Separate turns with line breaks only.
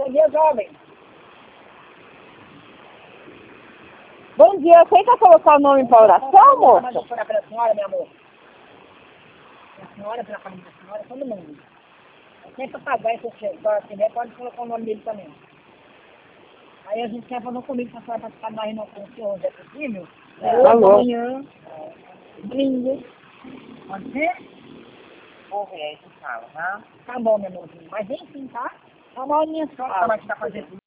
Bom dia, jovem.
Bom dia, aceita colocar o nome para oração, moça?
Vamos orar pela senhora, meu amor. Pela senhora, pela família da senhora, todo mundo. Tem papagaio, se você tiver, pode colocar o nome dele também. Aí a gente quer fazer comigo para a senhora participar da reunião com o senhor, é possível?
Alô?
Amanhã, domingo. Pode ser?
Vou ver aí, tu fala, tá?
Tá bom, meu amorzinho. Mas enfim, tá? É uma horinha só que a senhora vai fazendo.